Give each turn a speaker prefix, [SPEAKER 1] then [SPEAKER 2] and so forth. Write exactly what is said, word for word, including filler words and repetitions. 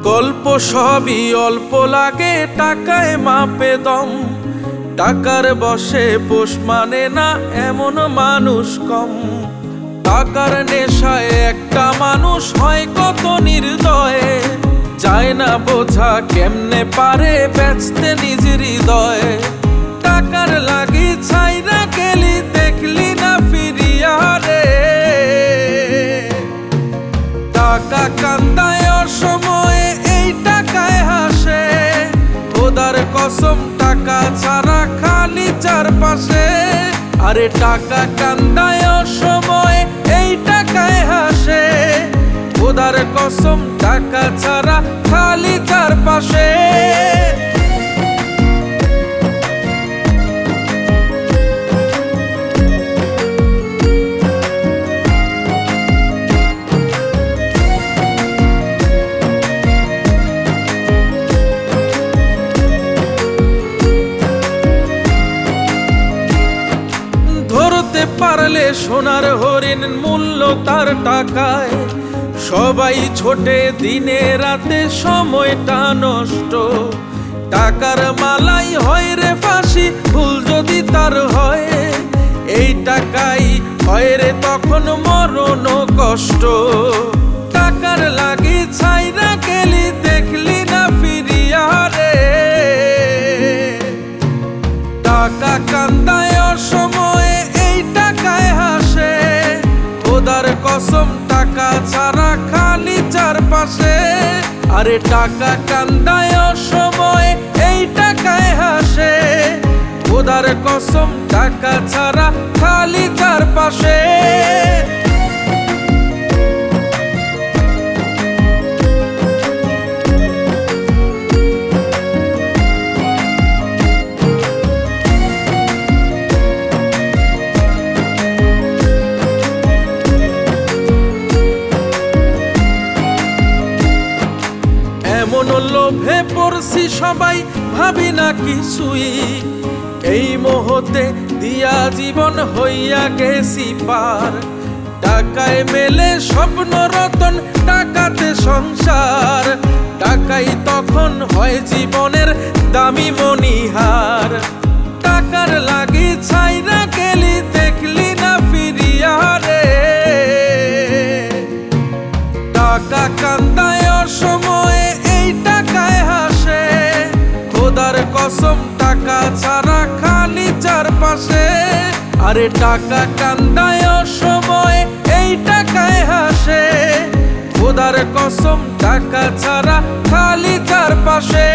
[SPEAKER 1] গল্প সবই অল্প লাগে, টাকায় মাপে দম। টাকার বশে পোষ মানে না এমন মানুষ কম। টাকার নেশায় একটা মানুষ হয় কত নির্দয়, যায় না বোঝা কেমনে পারে বেচতে নিজের হৃদয়। টাকার লাগি ছাইরা গেলি দেখলি না ফিরিয়া রে, টাকা কান্দায় অসময়ে এই টাকায় হাসে। খোদার কসম টাকা ছাড়া খালি চারপাশে, আরে টাকা কান্দায় অসময়ে এই টাকায় হাসে। খোদার কসম টাকা ছাড়া খালি চারপাশে। ধরতে পারলে সোনার হরিণ মূল্য তার টাকায়। সবাই ছোটে দিনে রাতে সময়টা নষ্ট, টাকার মালাই হয় রে ফাঁসি ভুল যদি তার হয়। এই টাকাই হয় রে তখন মরণ কষ্ট। টাকার লাগি ছাইরা গেলি দেখলি না ফিরিয়া রে, টাকা কান্দায় অসময়ে এই টাকায় হাসে। খোদার কসম টাকা ছাড়া খালি চারপাশে, আরে টাকা কান্দায় অসময়ে এই টাকায় হাসে। খোদার কসম টাকা ছাড়া খালি চারপাশে। এমন লোভে পড়ছি সবাই ভাবি না কিছুই, এই মুহূর্তে দিয়া জীবন হইয়া গেছি পার। টাকায় মেলে স্বপ্ন রতন, টাকাতে সংসার। টাকাই তখন হয় জীবনের দামি মণিহার। টাকার লাগি ছাইরা গেলি দেখলি না ফিরিয়া রে, টাকা কান্দায় অসময়ে এই টাকায় হাসে। খোদার কসম টাকা ছাড়া খালি চারপাশে, আরে টাকা কান্দায় অসময়ে এই টাকায় হাসে। খোদার কসম টাকা ছাড়া খালি চারপাশে।